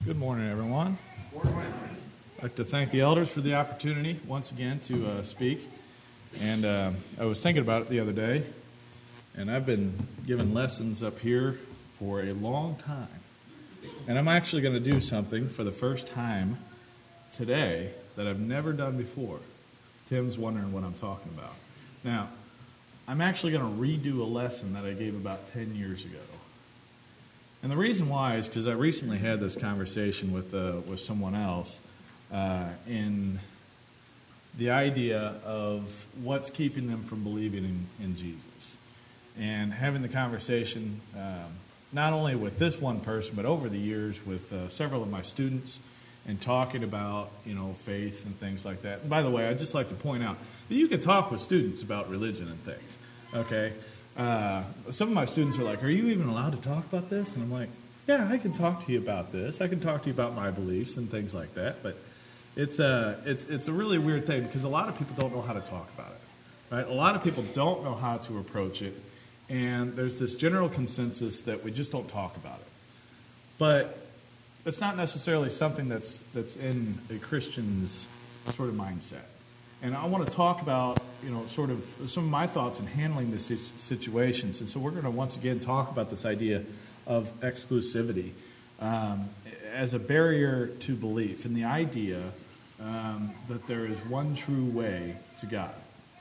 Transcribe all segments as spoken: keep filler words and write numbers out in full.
Good morning, everyone. I'd like to thank the elders for the opportunity once again to uh, speak. And uh, I was thinking about it the other day, and I've been giving lessons up here for a long time. And I'm actually going to do something for the first time today that I've never done before. Tim's wondering what I'm talking about. Now, I'm actually going to redo a lesson that I gave about ten years ago. And the reason why is because I recently had this conversation with uh, with someone else uh, in the idea of what's keeping them from believing in, in Jesus. And having the conversation um, not only with this one person, but over the years with uh, several of my students, and talking about, you know, faith and things like that. And by the way, I'd just like to point out that you can talk with students about religion and things, okay? Uh, some of my students are like, are you even allowed to talk about this? And I'm like, yeah, I can talk to you about this. I can talk to you about my beliefs and things like that. But it's a, it's, it's a really weird thing because a lot of people don't know how to talk about it, right? A lot of people don't know how to approach it. And there's this general consensus that we just don't talk about it. But it's not necessarily something that's that's in a Christian's sort of mindset. And I want to talk about, you know, sort of some of my thoughts in handling this situations. And so we're going to once again talk about this idea of exclusivity um, as a barrier to belief, and the idea um, that there is one true way to God.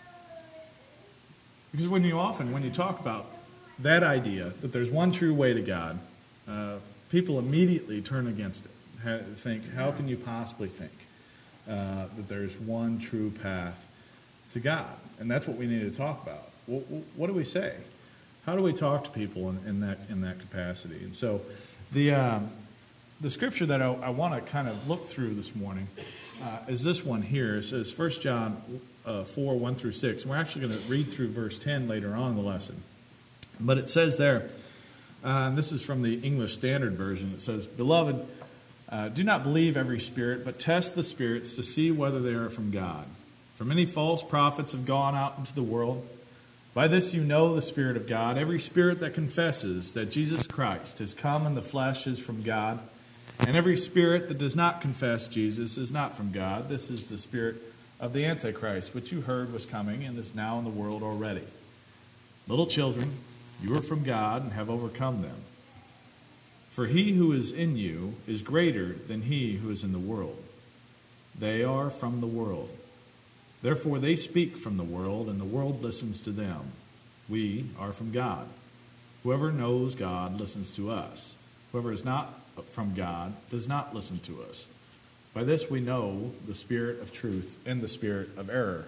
Because when you often, when you talk about that idea, that there's one true way to God, uh, people immediately turn against it. Ha- think, how can you possibly think uh, that there's one true path to God? And that's what we need to talk about. What, what do we say? How do we talk to people in, in that in that capacity? And so, the um, the scripture that I, I want to kind of look through this morning uh, is this one here. It says First John uh, four, one through six. And we're actually going to read through verse ten later on in the lesson. But it says there, uh, and this is from the English Standard Version, it says, Beloved, uh, do not believe every spirit, but test the spirits to see whether they are from God. For many false prophets have gone out into the world. By this you know the Spirit of God. Every spirit that confesses that Jesus Christ has come in the flesh is from God. And every spirit that does not confess Jesus is not from God. This is the spirit of the Antichrist, which you heard was coming and is now in the world already. Little children, you are from God and have overcome them. For he who is in you is greater than he who is in the world. They are from the world. Therefore they speak from the world, and the world listens to them. We are from God. Whoever knows God listens to us. Whoever is not from God does not listen to us. By this we know the spirit of truth and the spirit of error.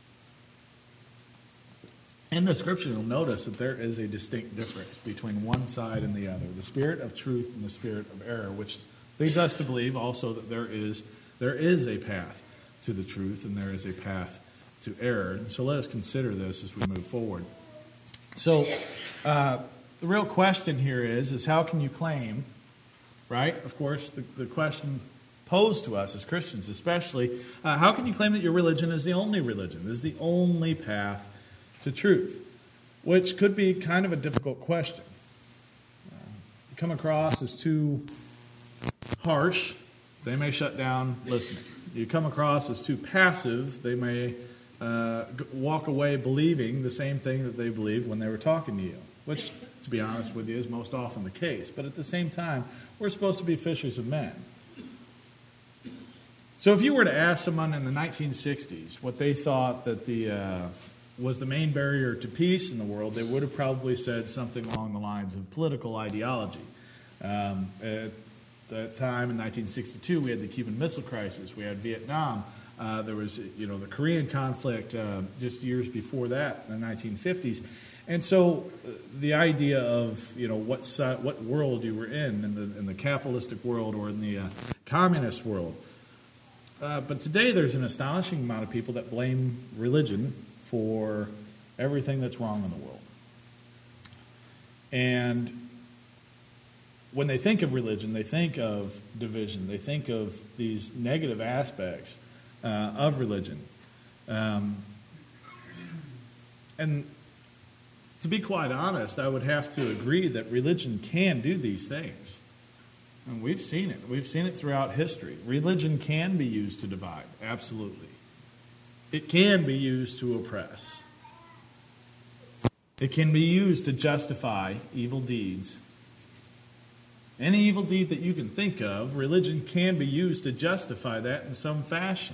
In the scripture, you'll notice that there is a distinct difference between one side and the other, the spirit of truth and the spirit of error, which leads us to believe also that there is there is a path to the truth and there is a path to error. And so let us consider this as we move forward. So uh, the real question here is, is how can you claim, right? Of course, the, the question posed to us as Christians especially, uh, how can you claim that your religion is the only religion, is the only path to truth, which could be kind of a difficult question. Uh, you come across as too harsh, they may shut down listening. You come across as too passive, they may uh, walk away believing the same thing that they believed when they were talking to you, which, to be honest with you, is most often the case. But at the same time, we're supposed to be fishers of men. So if you were to ask someone in the nineteen sixties what they thought that the uh, was the main barrier to peace in the world, they would have probably said something along the lines of political ideology. Um, at that time in nineteen sixty-two, we had the Cuban Missile Crisis, we had Vietnam, uh, there was, you know, the Korean conflict uh, just years before that in the nineteen fifties. And so uh, the idea of, you know, what si- what world you were in, in the, in the capitalistic world or in the uh, communist world. Uh, but today there's an astonishing amount of people that blame religion for everything that's wrong in the world. And when they think of religion, they think of division. They think of these negative aspects uh, of religion. Um, and to be quite honest, I would have to agree that religion can do these things. And we've seen it. We've seen it throughout history. Religion can be used to divide, absolutely. It can be used to oppress. It can be used to justify evil deeds. Any evil deed that you can think of, religion can be used to justify that in some fashion.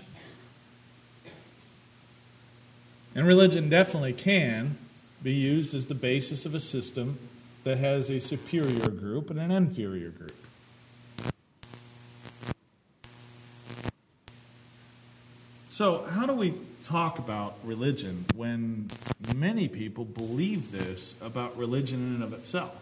And religion definitely can be used as the basis of a system that has a superior group and an inferior group. So, how do we talk about religion when many people believe this about religion in and of itself?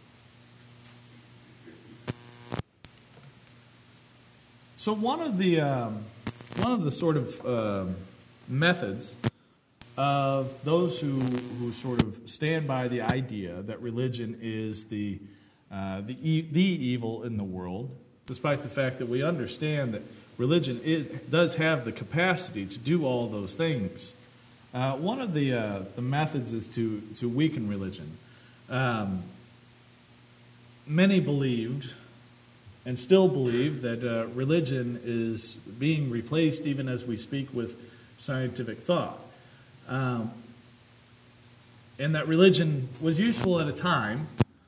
So, one of the um, one of the sort of uh, methods of those who who sort of stand by the idea that religion is the uh, the e- the evil in the world, despite the fact that we understand that religion is, does have the capacity to do all those things. Uh, one of the uh, the methods is to to weaken religion. Um, many believed, and still believe, that uh, religion is being replaced, even as we speak, with scientific thought, um, and that religion was useful at a time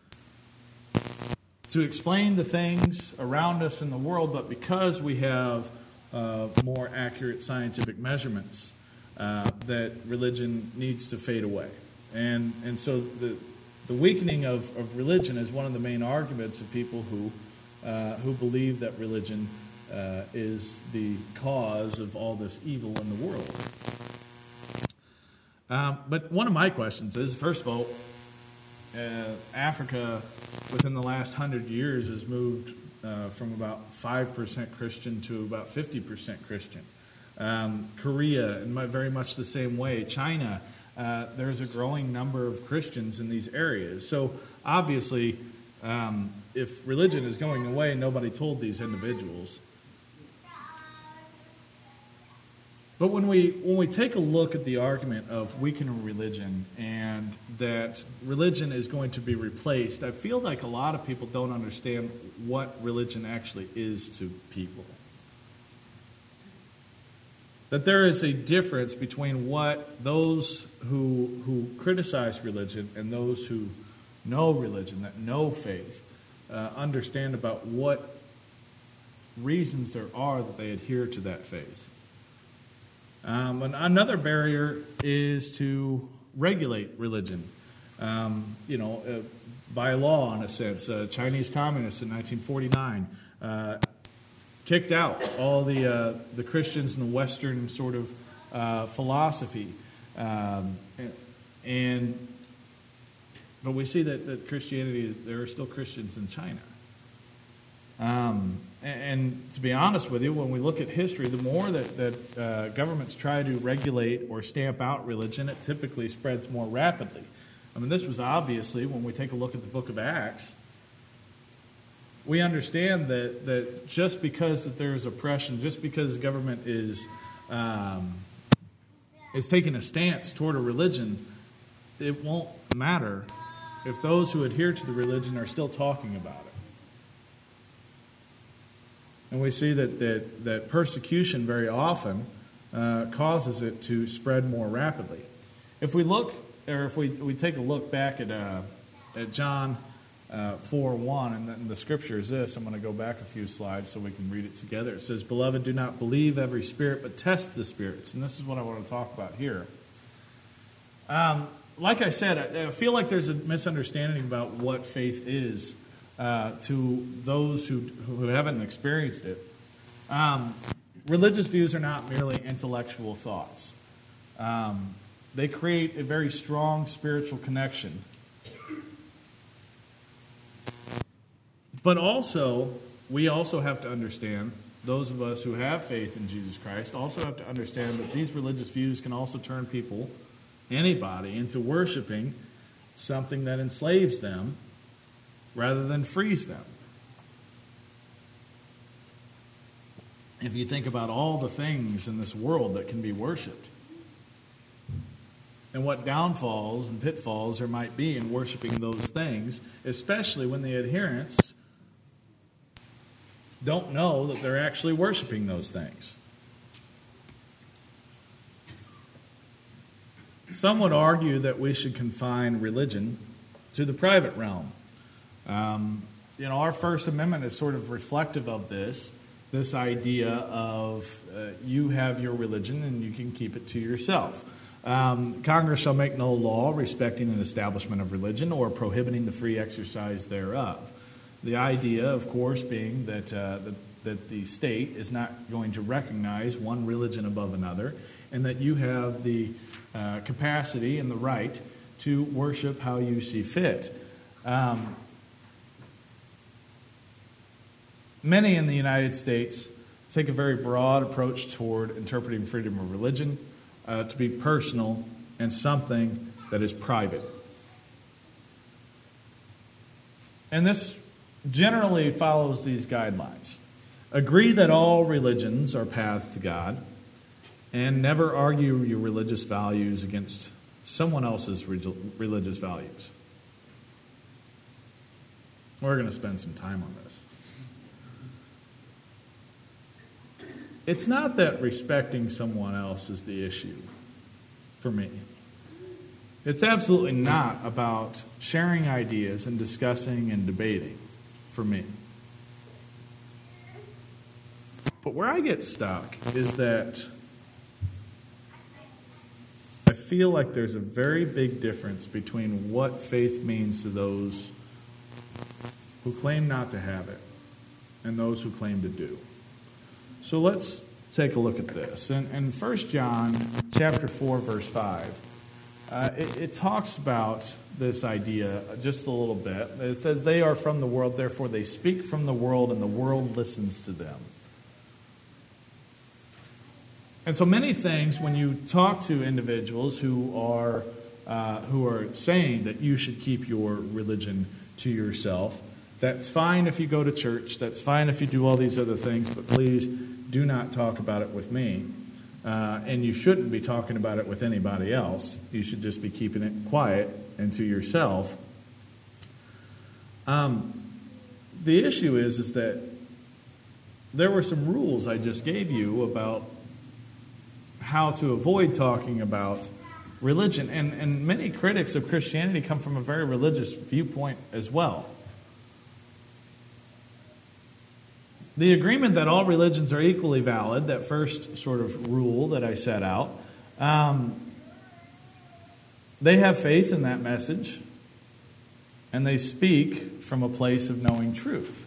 to explain the things around us in the world, but because we have uh, more accurate scientific measurements, uh, that religion needs to fade away. And and so the the weakening of, of religion is one of the main arguments of people who uh, who believe that religion uh, is the cause of all this evil in the world. Um, but one of my questions is, first of all, Uh, Africa, within the last hundred years, has moved uh, from about five percent Christian to about fifty percent Christian. Um, Korea, in my, very much the same way. China, uh, there's a growing number of Christians in these areas. So obviously, um, if religion is going away, nobody told these individuals. But when we when we take a look at the argument of weakening religion and that religion is going to be replaced, I feel like a lot of people don't understand what religion actually is to people. That there is a difference between what those who who criticize religion and those who know religion, that know faith, uh, understand about what reasons there are that they adhere to that faith. Um, and another barrier is to regulate religion, um, you know, uh, by law, in a sense. Uh, Chinese communists in nineteen forty-nine uh, kicked out all the uh, the Christians in the Western sort of uh, philosophy, um, and but we see that, that Christianity, there are still Christians in China. Um, and, and to be honest with you, when we look at history, the more that, that uh, governments try to regulate or stamp out religion, it typically spreads more rapidly. I mean, this was obviously, when we take a look at the book of Acts, we understand that, that just because that there is oppression, just because government is um, is taking a stance toward a religion, it won't matter if those who adhere to the religion are still talking about it. And we see that that, that persecution very often uh, causes it to spread more rapidly. If we look, or if we, we take a look back at uh, at John uh, four one, and the, and the scripture is this. I'm going to go back a few slides so we can read it together. It says, "Beloved, do not believe every spirit, but test the spirits." And this is what I want to talk about here. Um, like I said, I, I feel like there's a misunderstanding about what faith is. Uh, to those who who haven't experienced it. Um, religious views are not merely intellectual thoughts. Um, they create a very strong spiritual connection. But also, we also have to understand, those of us who have faith in Jesus Christ also have to understand that these religious views can also turn people, anybody, into worshiping something that enslaves them rather than frees them. If you think about all the things in this world that can be worshipped, and what downfalls and pitfalls there might be in worshiping those things, especially when the adherents don't know that they're actually worshiping those things. Some would argue that we should confine religion to the private realm. Um, you know, our First Amendment is sort of reflective of this, this idea of uh, you have your religion and you can keep it to yourself. Um, Congress shall make no law respecting an establishment of religion or prohibiting the free exercise thereof. The idea, of course, being that, uh, that, that the state is not going to recognize one religion above another, and that you have the uh, capacity and the right to worship how you see fit. Um, many in the United States take a very broad approach toward interpreting freedom of religion uh, to be personal and something that is private. And this generally follows these guidelines. Agree that all religions are paths to God, and never argue your religious values against someone else's re- religious values. We're going to spend some time on this. It's not that respecting someone else is the issue for me. It's absolutely not about sharing ideas and discussing and debating for me. But where I get stuck is that I feel like there's a very big difference between what faith means to those who claim not to have it and those who claim to do. So let's take a look at this. In, in First John chapter four, verse five, uh, it, it talks about this idea just a little bit. It says, they are from the world, therefore they speak from the world, and the world listens to them. And so many things, when you talk to individuals who are uh, who are saying that you should keep your religion to yourself, that's fine if you go to church, that's fine if you do all these other things, but please do not talk about it with me. Uh, and you shouldn't be talking about it with anybody else. You should just be keeping it quiet and to yourself. Um, the issue is, is that there were some rules I just gave you about how to avoid talking about religion. And, and many critics of Christianity come from a very religious viewpoint as well. The agreement that all religions are equally valid, that first sort of rule that I set out, um, they have faith in that message, and they speak from a place of knowing truth.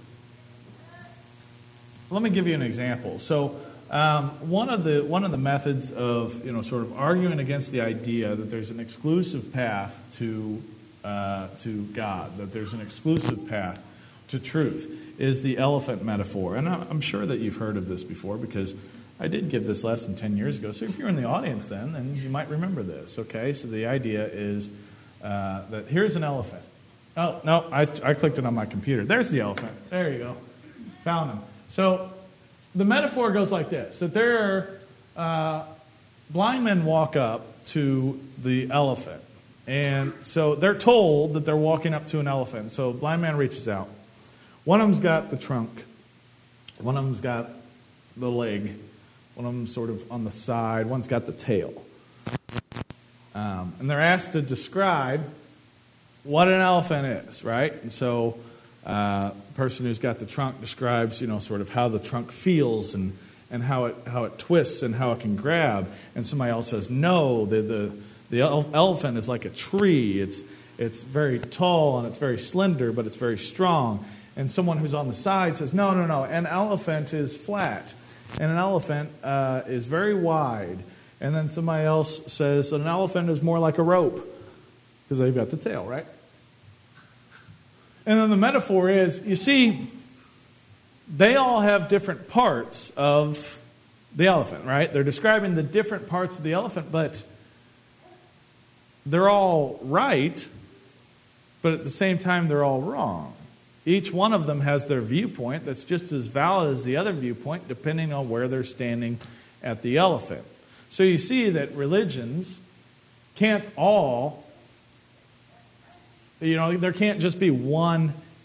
Let me give you an example. So, Um, one of the one of the methods of you know sort of arguing against the idea that there's an exclusive path to uh, to God, that there's an exclusive path to truth, is the elephant metaphor. And I'm sure that you've heard of this before because I did give this lesson ten years ago. So if you're in the audience then, then you might remember this. Okay, so the idea is uh, that here's an elephant. Oh no, I I clicked it on my computer. There's the elephant. There you go, found him. So the metaphor goes like this, that there are uh, blind men walk up to the elephant. And so they're told that they're walking up to an elephant. So blind man reaches out. One of them's got the trunk. One of them's got the leg. One of them's sort of on the side. One's got the tail. Um, and they're asked to describe what an elephant is, right? And so Uh, the person who's got the trunk describes, you know, sort of how the trunk feels and, and how it how it twists and how it can grab. And somebody else says, no, the the the elephant is like a tree. It's it's very tall and it's very slender, but it's very strong. And someone who's on the side says, no, no, no, an elephant is flat, and an elephant uh, is very wide. And then somebody else says, an elephant is more like a rope because they've got the tail, right? And then the metaphor is, you see, they all have different parts of the elephant, right? They're describing the different parts of the elephant, but they're all right, but at the same time, they're all wrong. Each one of them has their viewpoint that's just as valid as the other viewpoint, depending on where they're standing at the elephant. So you see that religions can't all... You know, there can't just be one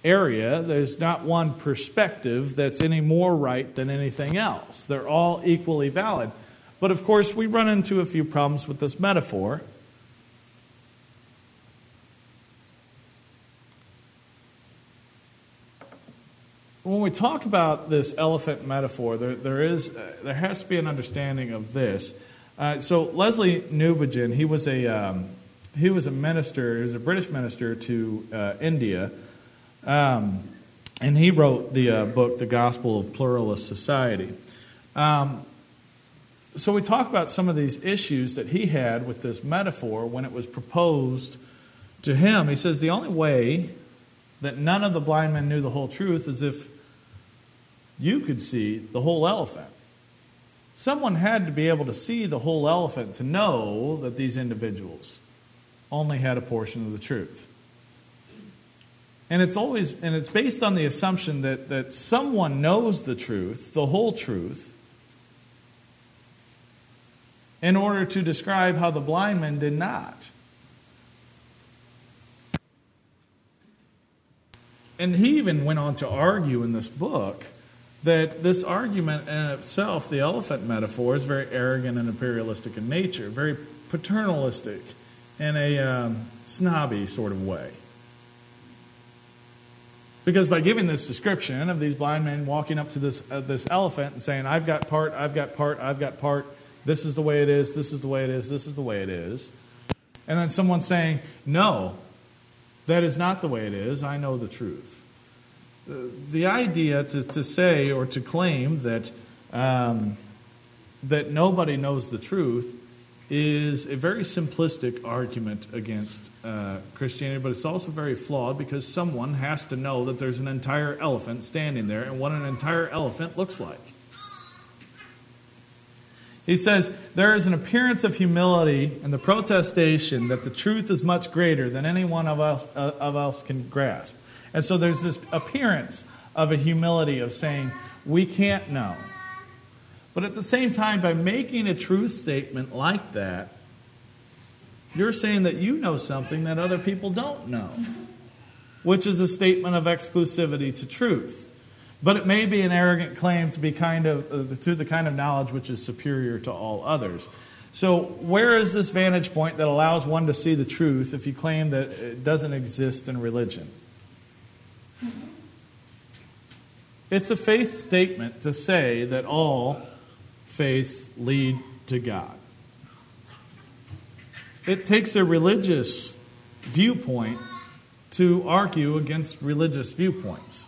area, there's not one perspective that's any more right than anything else. They're all equally valid. But of course, we run into a few problems with this metaphor. When we talk about this elephant metaphor, there, there is uh, there has to be an understanding of this. Uh, so Leslie Newbigin, he was a um, he was a minister, he was a British minister to uh, India, um, and he wrote the uh, book, The Gospel of Pluralist Society. Um, so we talk about some of these issues that he had with this metaphor when it was proposed to him. He says the only way that none of the blind men knew the whole truth is if you could see the whole elephant. Someone had to be able to see the whole elephant to know that these individuals only had a portion of the truth. And it's always, and it's based on the assumption that, that someone knows the truth, the whole truth, in order to describe how the blind men did not. And he even went on to argue in this book that this argument in itself, the elephant metaphor, is very arrogant and imperialistic in nature, very paternalistic in a um, snobby sort of way. Because by giving this description of these blind men walking up to this uh, this elephant and saying, I've got part, I've got part, I've got part, this is the way it is, this is the way it is, this is the way it is. And then someone saying, no, that is not the way it is, I know the truth. The idea to, to say or to claim that um, that nobody knows the truth is a very simplistic argument against uh, Christianity, but it's also very flawed because someone has to know that there's an entire elephant standing there and what an entire elephant looks like. He says, there is an appearance of humility in the protestation that the truth is much greater than any one of us, uh, of us can grasp. And so there's this appearance of a humility of saying, we can't know. But at the same time, by making a truth statement like that, you're saying that you know something that other people don't know, which is a statement of exclusivity to truth. But it may be an arrogant claim to be kind of uh, to the kind of knowledge which is superior to all others. So where is this vantage point that allows one to see the truth if you claim that it doesn't exist in religion? It's a faith statement to say that all faiths lead to God. It takes a religious viewpoint to argue against religious viewpoints.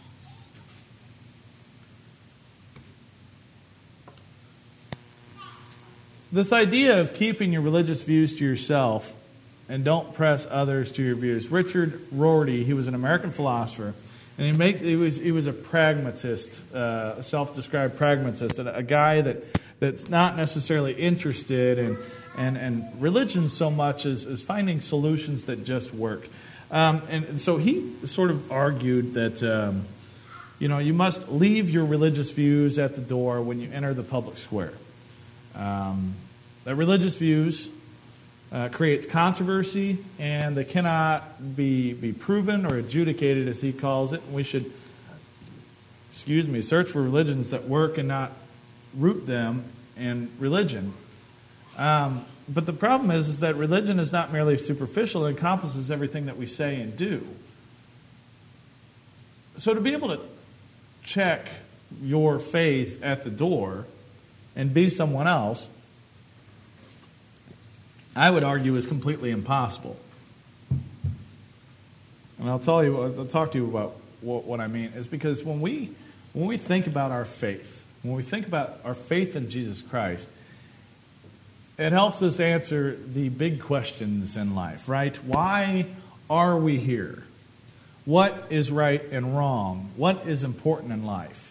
This idea of keeping your religious views to yourself and don't press others to your views. Richard Rorty, he was an American philosopher, and he makes he was he was a pragmatist, uh, a self-described pragmatist, a, a guy that that's not necessarily interested in and and religion so much as, as finding solutions that just work. Um, and, and so he sort of argued that um, you know you must leave your religious views at the door when you enter the public square. Um, that religious views uh, creates controversy, and they cannot be be proven or adjudicated, as he calls it. We should, excuse me, search for religions that work and not root them in religion. Um, but the problem is, is that religion is not merely superficial; it encompasses everything that we say and do. So to be able to check your faith at the door and be someone else, I would argue is completely impossible. And I'll tell you, I'll talk to you about what, what I mean. Is because when we when we think about our faith, when we think about our faith in Jesus Christ, it helps us answer the big questions in life, right? Why are we here? What is right and wrong? What is important in life?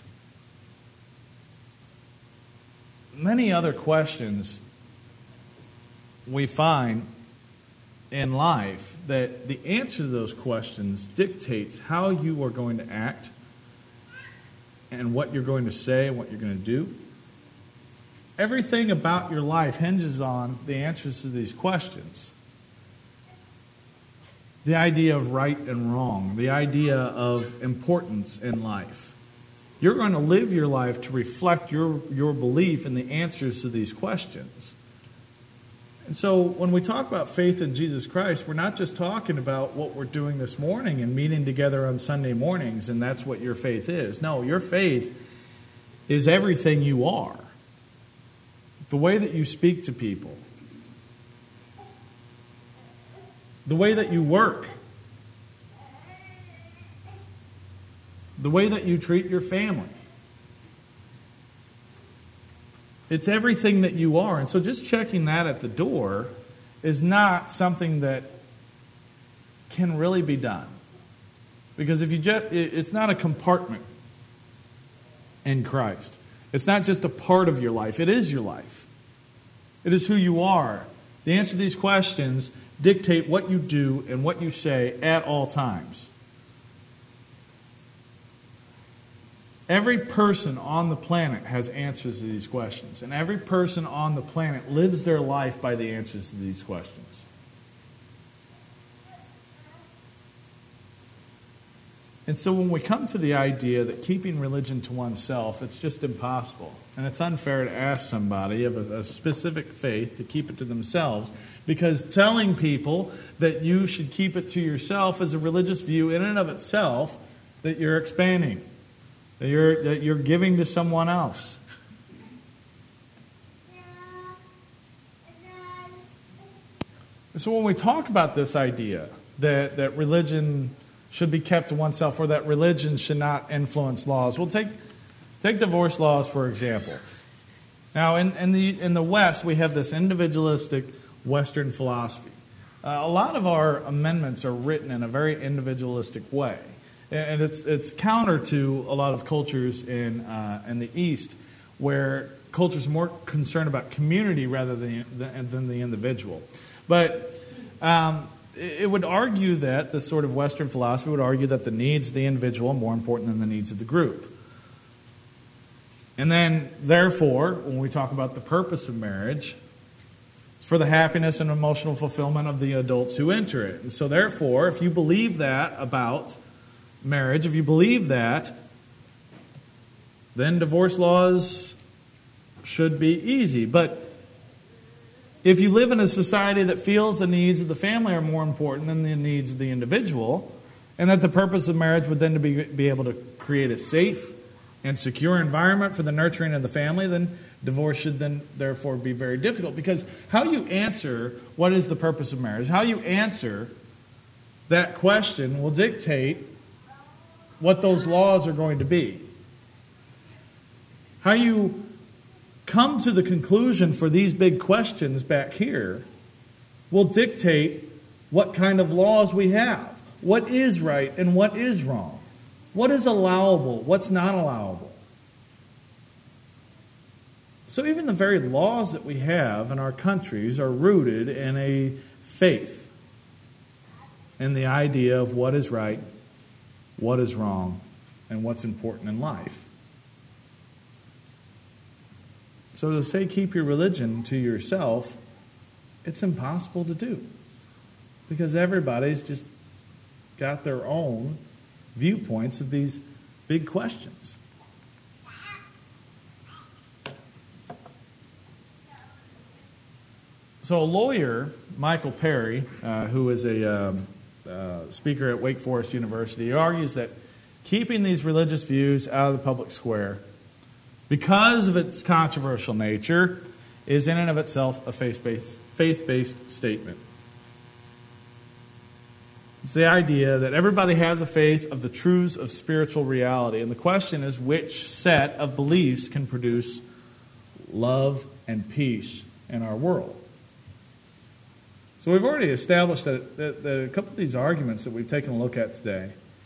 Many other questions we find in life that the answer to those questions dictates how you are going to act and what you're going to say and what you're going to do. Everything about your life hinges on the answers to these questions. the idea of right and wrong, the idea of importance in life. You're going to live your life to reflect your, your belief in the answers to these questions. And so when we talk about faith in Jesus Christ, we're not just talking about what we're doing this morning and meeting together on Sunday mornings, and that's what your faith is. No, your faith is everything you are. The way that you speak to people, the way that you work, the way that you treat your family. It's everything that you are. And so just checking that at the door is not something that can really be done. Because if you just, it's not a compartment in Christ. It's not just a part of your life. It is your life. It is who you are. The answer to these questions dictate what you do and what you say at all times. Every person on the planet has answers to these questions, and every person on the planet lives their life by the answers to these questions. And so when we come to the idea that keeping religion to oneself, it's just impossible. And it's unfair to ask somebody of a, a specific faith to keep it to themselves, because telling people that you should keep it to yourself is a religious view in and of itself that you're expanding, that you're, that you're giving to someone else. So when we talk about this idea that, that religion should be kept to oneself, or that religion should not influence laws, we'll take, take divorce laws, for example. Now, in, in, the, in the West, we have this individualistic Western philosophy. Uh, a lot of our amendments are written in a very individualistic way. And it's it's counter to a lot of cultures in uh, in the East, where cultures are more concerned about community rather than than the individual. But um, it would argue that the sort of Western philosophy would argue that the needs of the individual are more important than the needs of the group. And then, therefore, when we talk about the purpose of marriage, it's for the happiness and emotional fulfillment of the adults who enter it. And so, therefore, if you believe that about marriage, if you believe that, then divorce laws should be easy. But if you live in a society that feels the needs of the family are more important than the needs of the individual, and that the purpose of marriage would then to be, be able to create a safe and secure environment for the nurturing of the family, then divorce should then therefore be very difficult. Because how you answer what is the purpose of marriage, how you answer that question will dictate what those laws are going to be. How you come to the conclusion for these big questions back here will dictate what kind of laws we have. What is right and what is wrong? What is allowable? What's not allowable? So even the very laws that we have in our countries are rooted in a faith, in the idea of what is right, what is wrong, and what's important in life. So to say keep your religion to yourself, it's impossible to do. Because everybody's just got their own viewpoints of these big questions. So a lawyer, Michael Perry, uh, who is a um, uh, speaker at Wake Forest University, argues that keeping these religious views out of the public square, because of its controversial nature, is in and of itself a faith-based, faith-based statement. It's the idea that everybody has a faith of the truths of spiritual reality, and the question is which set of beliefs can produce love and peace in our world. So we've already established that, that, that a couple of these arguments that we've taken a look at today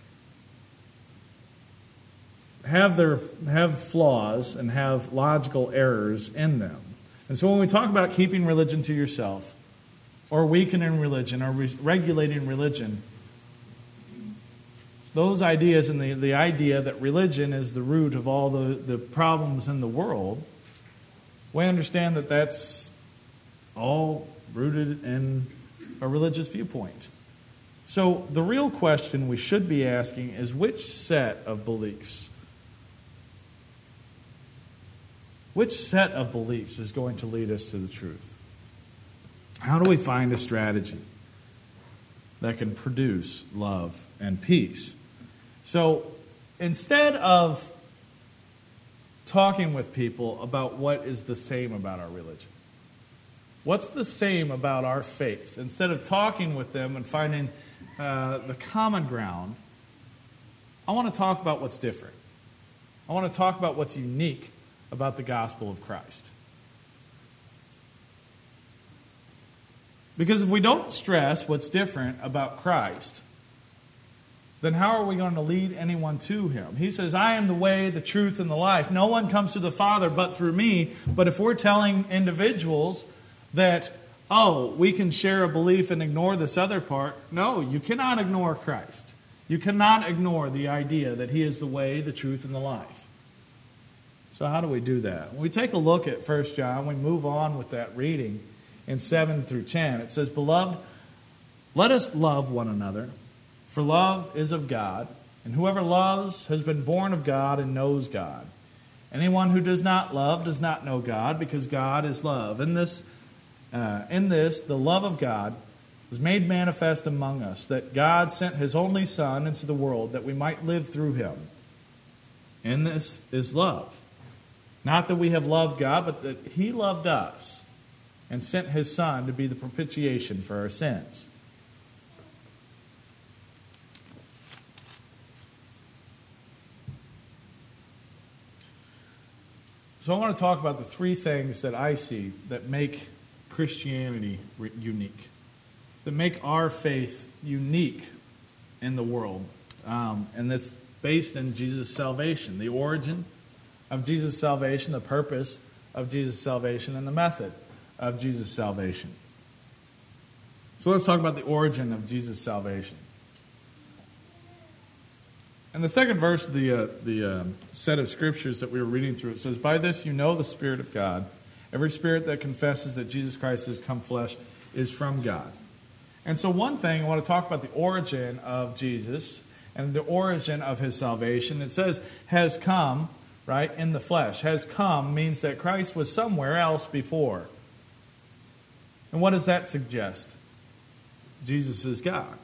have their have flaws and have logical errors in them. And so when we talk about keeping religion to yourself, or weakening religion, or re- regulating religion, those ideas and the, the idea that religion is the root of all the, the problems in the world, we understand that that's all rooted in a religious viewpoint. So the real question we should be asking is, which set of beliefs? Which set of beliefs is going to lead us to the truth? How do we find a strategy that can produce love and peace? So instead of talking with people about what is the same about our religion, what's the same about our faith, instead of talking with them and finding uh, the common ground, I want to talk about what's different. I want to talk about what's unique about the gospel of Christ. Because if we don't stress what's different about Christ, then how are we going to lead anyone to Him? He says, I am the way, the truth, and the life. No one comes to the Father but through me. But if we're telling individuals that, oh, we can share a belief and ignore this other part, no, you cannot ignore Christ. You cannot ignore the idea that He is the way, the truth, and the life. So how do we do that? When we take a look at First John, we move on with that reading in seven through ten. It says, Beloved, let us love one another, for love is of God, and whoever loves has been born of God and knows God. Anyone who does not love does not know God, because God is love. In this, uh, in this, the love of God was made manifest among us, that God sent His only Son into the world that we might live through Him. And this is love. Not that we have loved God, but that He loved us and sent His Son to be the propitiation for our sins. So I want to talk about the three things that I see that make Christianity unique, that make our faith unique in the world. Um, and that's based in Jesus' salvation, the origin of Jesus' salvation, the purpose of Jesus' salvation, and the method of Jesus' salvation. So let's talk about the origin of Jesus' salvation. In the second verse of the, uh, the uh, set of scriptures that we were reading through, it says, By this you know the Spirit of God. Every spirit that confesses that Jesus Christ has come flesh is from God. And so one thing, I want to talk about the origin of Jesus and the origin of His salvation. It says, has come, right, in the flesh. Has come means that Christ was somewhere else before. And what does that suggest? Jesus is God.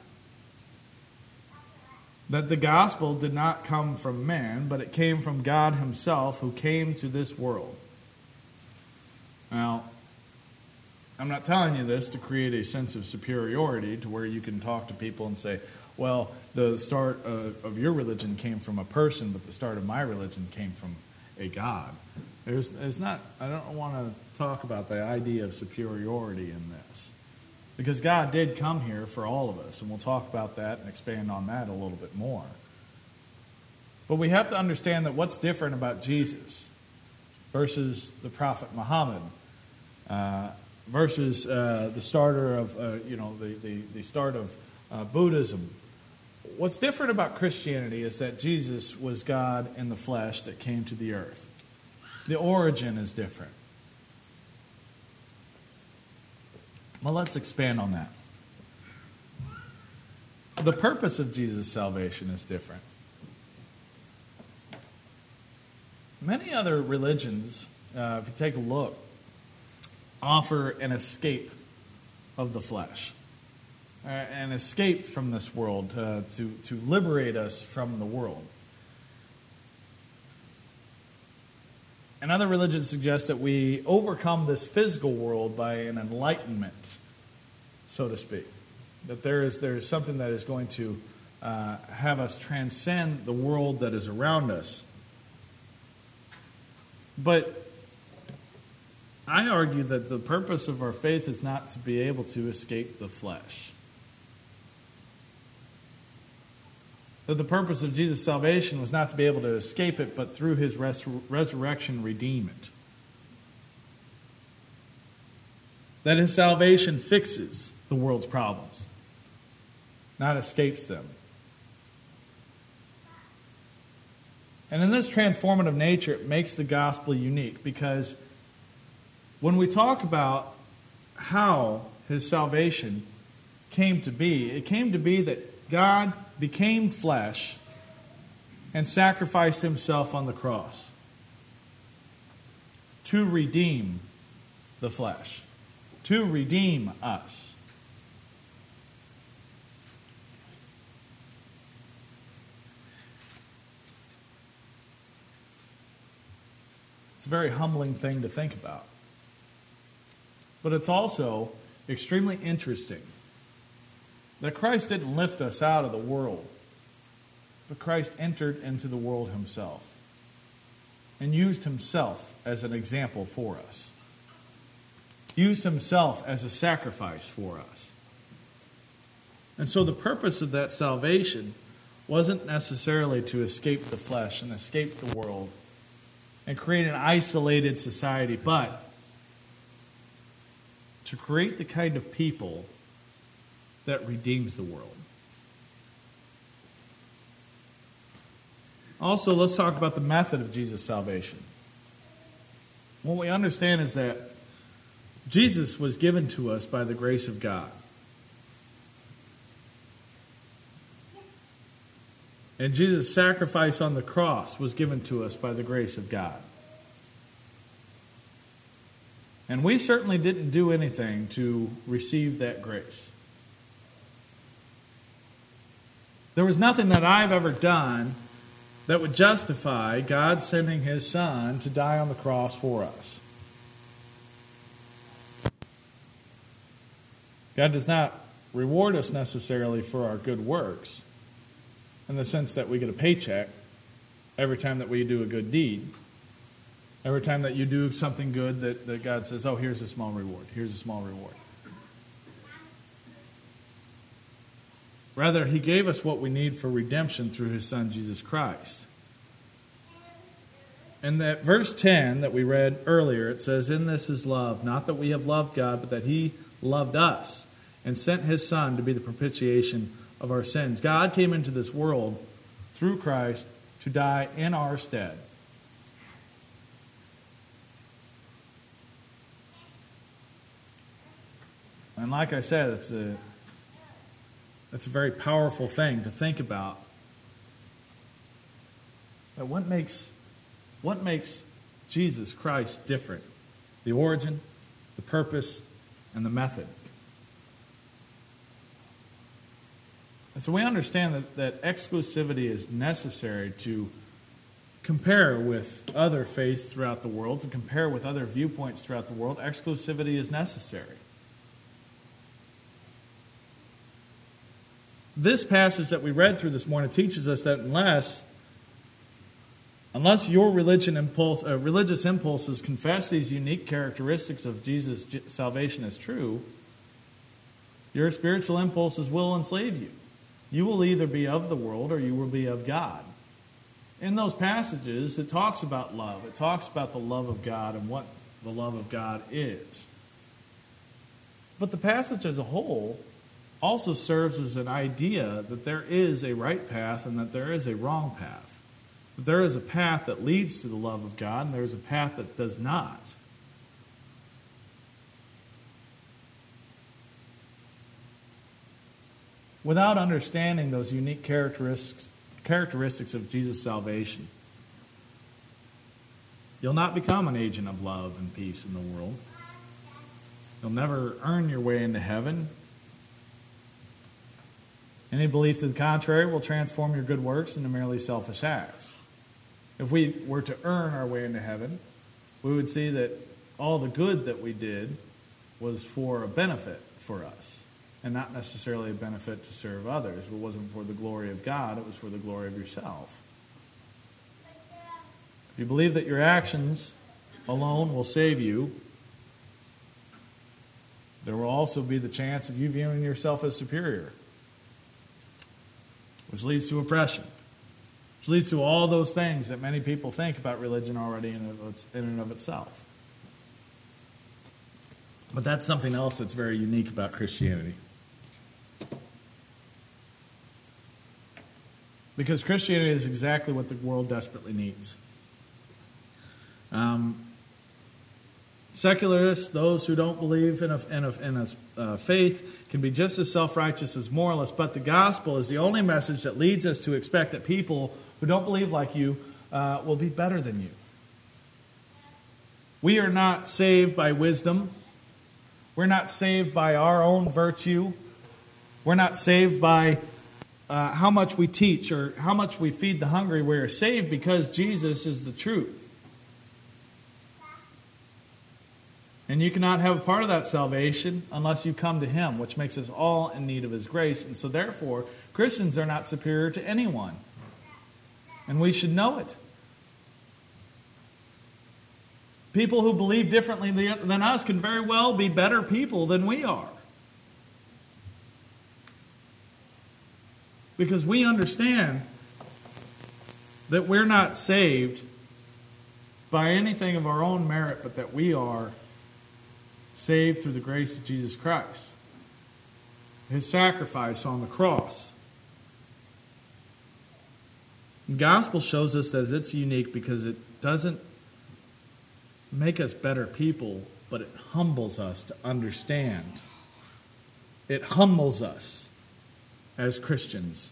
That the gospel did not come from man, but it came from God Himself, who came to this world. Now, I'm not telling you this to create a sense of superiority to where you can talk to people and say, well, the start of, of your religion came from a person, but the start of my religion came from a God. There's, there's not, I don't want to talk about the idea of superiority in this. Because God did come here for all of us, and we'll talk about that and expand on that a little bit more. But we have to understand that what's different about Jesus versus the prophet Muhammad, uh, versus uh, the starter of, uh, you know, the, the, the start of uh, Buddhism. What's different about Christianity is that Jesus was God in the flesh that came to the earth. The origin is different. Well, let's expand on that. The purpose of Jesus' salvation is different. Many other religions, uh, if you take a look, offer an escape of the flesh, uh, an escape from this world, uh, to, to liberate us from the world. And other religions suggest that we overcome this physical world by an enlightenment, so to speak. That there is there is something that is going to uh, have us transcend the world that is around us. But I argue that the purpose of our faith is not to be able to escape the flesh. That the purpose of Jesus' salvation was not to be able to escape it, but through His res- resurrection redeem it. That His salvation fixes the world's problems, not escapes them. And in this transformative nature, it makes the gospel unique, because when we talk about how His salvation came to be. It came to be that God became flesh and sacrificed himself on the cross to redeem the flesh, to redeem us. It's a very humbling thing to think about. But it's also extremely interesting that Christ didn't lift us out of the world, but Christ entered into the world himself and used himself as an example for us, used himself as a sacrifice for us. And so the purpose of that salvation wasn't necessarily to escape the flesh and escape the world and create an isolated society, but to create the kind of people that redeems the world. Also, let's talk about the method of Jesus' salvation. What we understand is that Jesus was given to us by the grace of God. And Jesus' sacrifice on the cross was given to us by the grace of God. And we certainly didn't do anything to receive that grace. There was nothing that I've ever done that would justify God sending his Son to die on the cross for us. God does not reward us necessarily for our good works, in the sense that we get a paycheck every time that we do a good deed. Every time that you do something good, that, that God says, oh, here's a small reward. Here's a small reward. Rather, he gave us what we need for redemption through his Son, Jesus Christ. In that verse ten that we read earlier, it says, in this is love, not that we have loved God, but that he loved us and sent his Son to be the propitiation of our sins. God came into this world through Christ to die in our stead. And like I said, it's a, it's a very powerful thing to think about. But what makes, what makes Jesus Christ different? The origin, the purpose, and the method. And so we understand that, that exclusivity is necessary to compare with other faiths throughout the world, to compare with other viewpoints throughout the world. Exclusivity is necessary. This passage that we read through this morning teaches us that unless, unless your religion impulse, uh, religious impulses confess these unique characteristics of Jesus' salvation as true, your spiritual impulses will enslave you. You will either be of the world or you will be of God. In those passages, it talks about love. It talks about the love of God and what the love of God is. But the passage as a whole also serves as an idea that there is a right path and that there is a wrong path. That there is a path that leads to the love of God and there is a path that does not. Without understanding those unique characteristics, characteristics of Jesus' salvation, you'll not become an agent of love and peace in the world. You'll never earn your way into heaven. Any belief to the contrary will transform your good works into merely selfish acts. If we were to earn our way into heaven, we would see that all the good that we did was for a benefit for us, and not necessarily a benefit to serve others. It wasn't for the glory of God, it was for the glory of yourself. If you believe that your actions alone will save you, there will also be the chance of you viewing yourself as superior, which leads to oppression, which leads to all those things that many people think about religion already in and of itself. But that's something else that's very unique about Christianity. Because Christianity is exactly what the world desperately needs. Um, Secularists, those who don't believe in a, in a, in a uh, faith, can be just as self-righteous as moralists, but the gospel is the only message that leads us to expect that people who don't believe like you uh, will be better than you. We are not saved by wisdom. We're not saved by our own virtue. We're not saved by uh, how much we teach or how much we feed the hungry. We are saved because Jesus is the truth. And you cannot have a part of that salvation unless you come to Him, which makes us all in need of His grace. And so therefore, Christians are not superior to anyone. And we should know it. People who believe differently than us can very well be better people than we are. Because we understand that we're not saved by anything of our own merit, but that we are saved through the grace of Jesus Christ. His sacrifice on the cross. The gospel shows us that it's unique because it doesn't make us better people, but it humbles us to understand. It humbles us as Christians.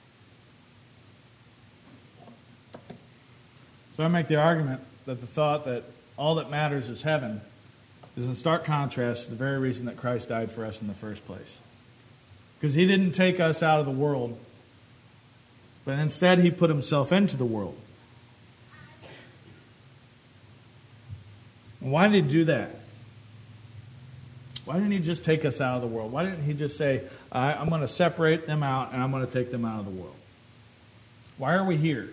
So I make the argument that the thought that all that matters is heaven is in stark contrast to the very reason that Christ died for us in the first place. Because He didn't take us out of the world, but instead He put Himself into the world. And why did He do that? Why didn't He just take us out of the world? Why didn't He just say, I'm going to separate them out and I'm going to take them out of the world? Why are we here?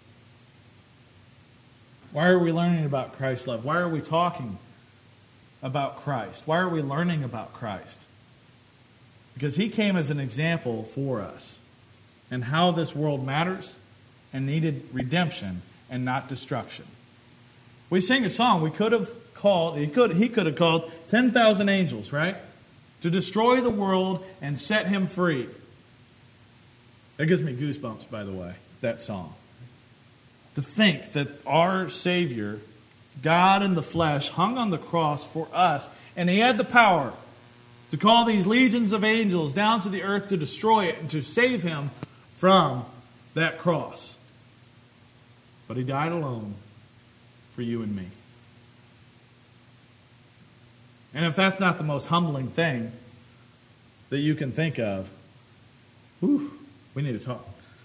Why are we learning about Christ's love? Why are we talking about Christ? Why are we learning about Christ? Because He came as an example for us and how this world matters and needed redemption and not destruction. We sing a song. We could have called, he could, he could have called ten thousand angels, right? To destroy the world and set Him free. That gives me goosebumps, by the way, that song. To think that our Savior, God in the flesh, hung on the cross for us, and He had the power to call these legions of angels down to the earth to destroy it and to save Him from that cross. But He died alone for you and me. And if that's not the most humbling thing that you can think of, whew, we need to talk.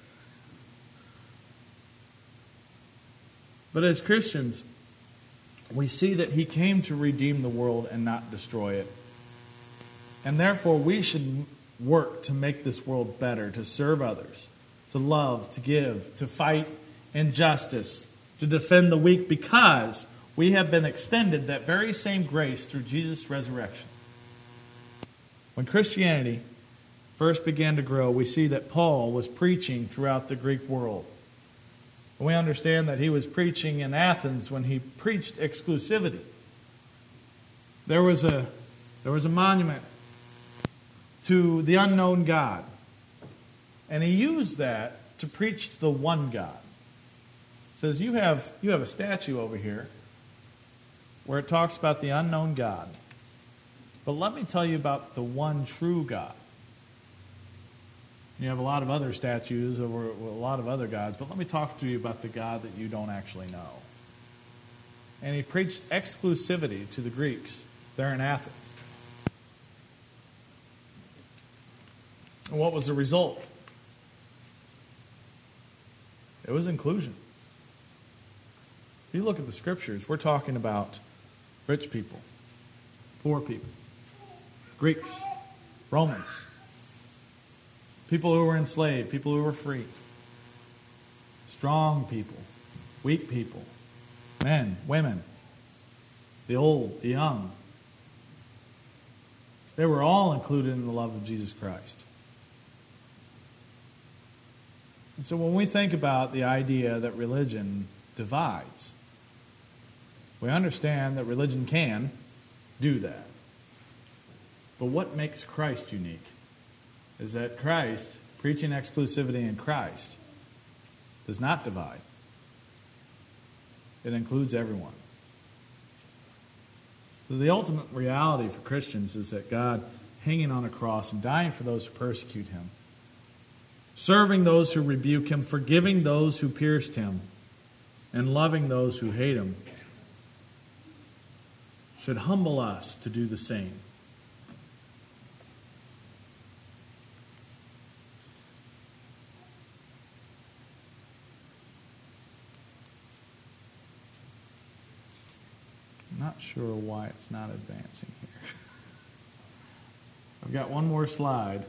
But as Christians, we see that He came to redeem the world and not destroy it. And therefore, we should work to make this world better, to serve others, to love, to give, to fight injustice, to defend the weak, because we have been extended that very same grace through Jesus' resurrection. When Christianity first began to grow, we see that Paul was preaching throughout the Greek world. We understand that he was preaching in Athens when he preached exclusivity. There was a, there was a monument to the unknown God. And he used that to preach the one God. It says, you have, you have a statue over here where it talks about the unknown God. But let me tell you about the one true God. You have a lot of other statues over a lot of other gods, but let me talk to you about the God that you don't actually know. And he preached exclusivity to the Greeks there in Athens. And what was the result? It was inclusion. If you look at the scriptures, we're talking about rich people, poor people, Greeks, Romans, people who were enslaved, people who were free, strong people, weak people, men, women, the old, the young. They were all included in the love of Jesus Christ. And so when we think about the idea that religion divides, we understand that religion can do that. But what makes Christ unique is that Christ, preaching exclusivity in Christ, does not divide. It includes everyone. The ultimate reality for Christians is that God hanging on a cross and dying for those who persecute him, serving those who rebuke him, forgiving those who pierced him, and loving those who hate him, should humble us to do the same. I'm not sure why it's not advancing here. I've got one more slide.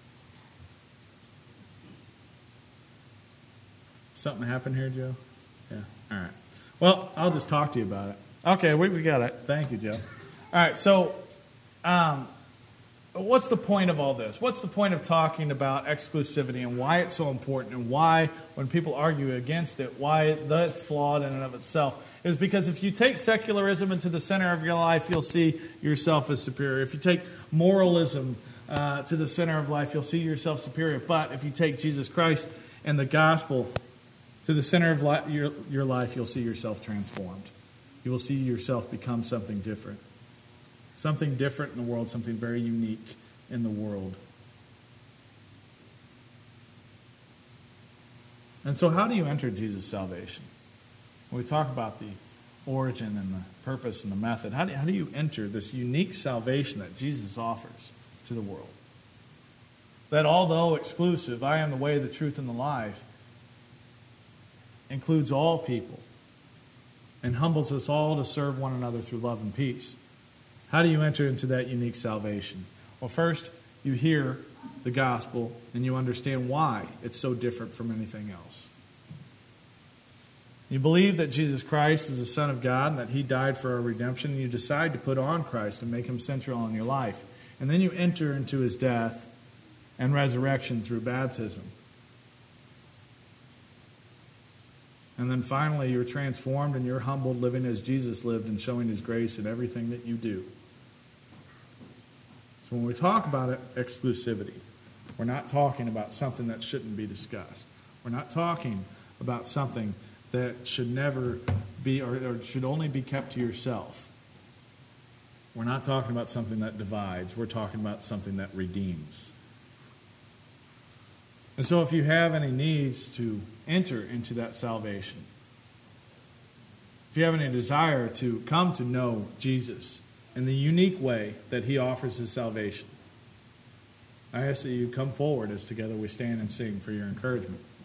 Something happened here, Joe? Yeah. All right. Well, I'll just talk to you about it. Okay, we, we got it. Thank you, Joe. All right, so um, what's the point of all this? What's the point of talking about exclusivity and why it's so important and why, when people argue against it, why that's flawed in and of itself? Is because if you take secularism into the center of your life, you'll see yourself as superior. If you take moralism uh, to the center of life, you'll see yourself superior. But if you take Jesus Christ and the gospel to the center of li- your, your life, you'll see yourself transformed. You will see yourself become something different. Something different in the world, something very unique in the world. And so how do you enter Jesus' salvation? When we talk about the origin and the purpose and the method, how do, how do you enter this unique salvation that Jesus offers to the world? That although exclusive, I am the way, the truth, and the life, includes all people and humbles us all to serve one another through love and peace. How do you enter into that unique salvation? Well, first, you hear the gospel and you understand why it's so different from anything else. You believe that Jesus Christ is the Son of God and that he died for our redemption, and you decide to put on Christ and make him central in your life. And then you enter into his death and resurrection through baptism. And then finally, you're transformed and you're humbled, living as Jesus lived and showing his grace in everything that you do. So when we talk about it, exclusivity, we're not talking about something that shouldn't be discussed. We're not talking about something that should never be or, or should only be kept to yourself. We're not talking about something that divides. We're talking about something that redeems. And so if you have any needs to enter into that salvation, if you have any desire to come to know Jesus in the unique way that he offers his salvation, I ask that you come forward as together we stand and sing for your encouragement.